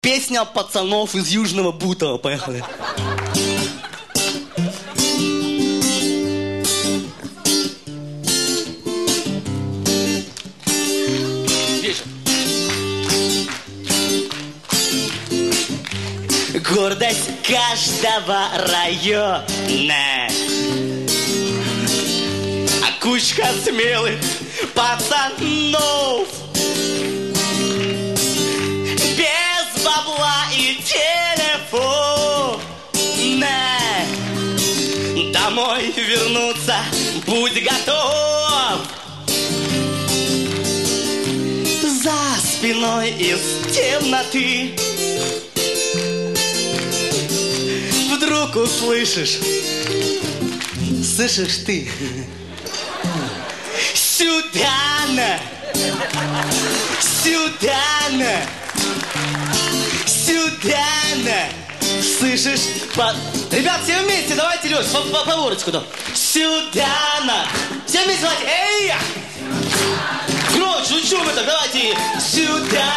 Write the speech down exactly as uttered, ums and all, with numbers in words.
Песня пацанов из Южного Бутова. Поехали. Гордость каждого района, а кучка смелых пацанов без бабла и телефона домой вернуться будь готов. За спиной из темноты вдруг услышишь, слышишь ты, сюда на, сюда на, сюда на, слышишь? По... Ребят, все вместе, давайте, Лёш, по, по, по ворочку, да. Сюда на, все вместе, давайте, эй! Громче, ну чё вы так, давайте, сюда